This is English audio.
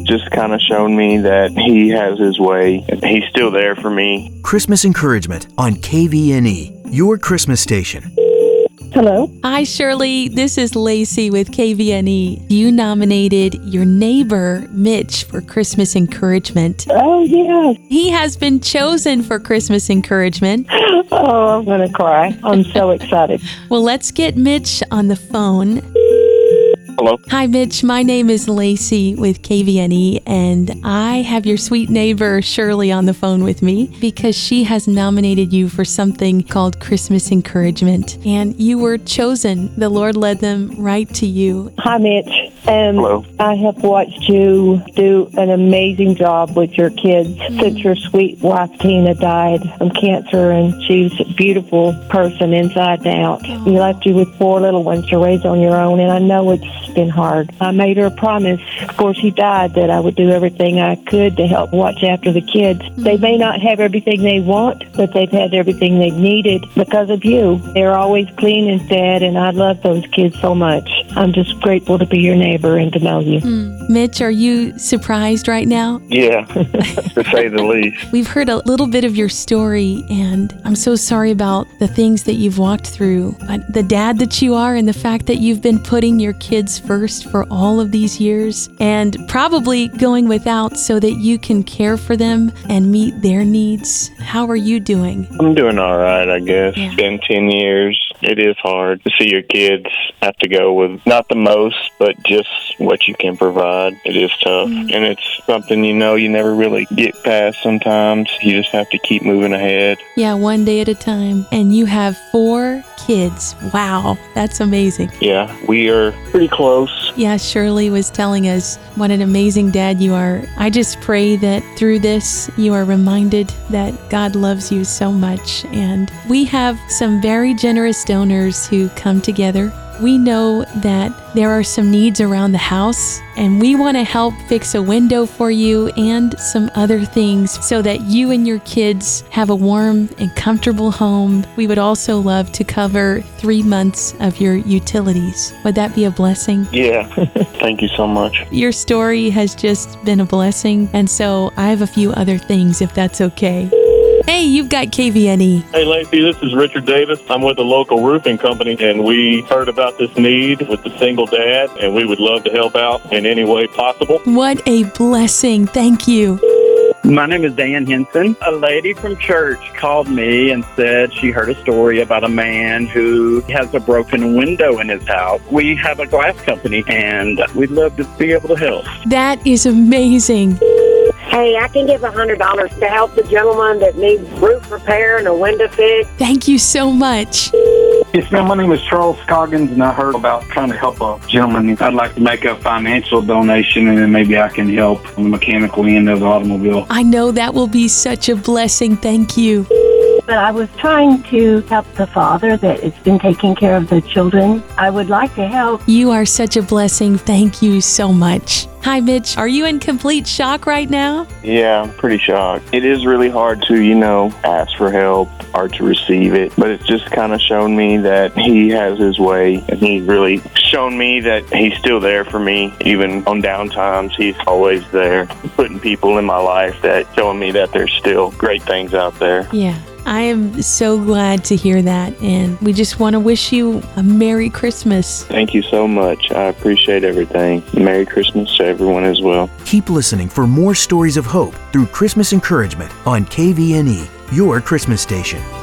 just kind of shown me that he has his way and he's still there for me. Christmas Encouragement on KVNE, your Christmas station. Hello. Hi, Shirley. This is Lacey with KVNE. You nominated your neighbor, Mitch, for Christmas Encouragement. Oh, yes. He has been chosen for Christmas Encouragement. Oh, I'm going to cry. I'm so excited. Well, let's get Mitch on the phone. Hello? Hi, Mitch. My name is Lacey with KVNE, and I have your sweet neighbor, Shirley, on the phone with me because she has nominated you for something called Christmas Encouragement, and you were chosen. The Lord led them right to you. Hi, Mitch. Hello. I have watched you do an amazing job with your kids since your sweet wife, Tina, died from cancer, and she's a beautiful person inside and out. You left you with 4 little ones to raise on your own, and I know it's been hard. I made her a promise before she died that I would do everything I could to help watch after the kids. They may not have everything they want, but they've had everything they've needed because of you. They're always clean and fed, and I love those kids so much. I'm just grateful to be your neighbor and to know you. Mitch, are you surprised right now? Yeah, to say the least. We've heard a little bit of your story, and I'm so sorry about the things that you've walked through. But the dad that you are and the fact that you've been putting your kids first for all of these years and probably going without so that you can care for them and meet their needs. How are you doing? I'm doing all right, I guess. Yeah. It's been 10 years. It is hard to see your kids have to go with not the most, but just what you can provide. It is tough. And it's something, you never really get past sometimes. You just have to keep moving ahead. Yeah, one day at a time. And you have 4 kids. Wow, that's amazing. Yeah, we are pretty close. Yeah, Shirley was telling us what an amazing dad you are. I just pray that through this, you are reminded that God loves you so much. And we have some very generous donors who come together. We know that there are some needs around the house, and we want to help fix a window for you and some other things so that you and your kids have a warm and comfortable home. We would also love to cover 3 months of your utilities. Would that be a blessing? Yeah, thank you so much. Your story has just been a blessing, and so I have a few other things if that's okay. Hey, you've got KVNE. Hey, Lacey, this is Richard Davis. I'm with a local roofing company, and we heard about this need with the single dad, and we would love to help out in any way possible. What a blessing. Thank you. My name is Dan Henson. A lady from church called me and said she heard a story about a man who has a broken window in his house. We have a glass company, and we'd love to be able to help. That is amazing. Hey, I can give $100 to help the gentleman that needs roof repair and a window fix. Thank you so much. Yes, ma'am. My name is Charles Scoggins, and I heard about trying to help a gentleman. I'd like to make a financial donation, and then maybe I can help on the mechanical end of the automobile. I know that will be such a blessing. Thank you. But I was trying to help the father that has been taking care of the children. I would like to help. You are such a blessing. Thank you so much. Hi, Mitch. Are you in complete shock right now? Yeah, I'm pretty shocked. It is really hard to, ask for help or to receive it, but it's just kind of shown me that he has his way, and he's really shown me that he's still there for me. Even on down times, he's always there, putting people in my life that showing me that there's still great things out there. Yeah. I am so glad to hear that, and we just want to wish you a Merry Christmas. Thank you so much. I appreciate everything. Merry Christmas to everyone as well. Keep listening for more stories of hope through Christmas Encouragement on KVNE, your Christmas station.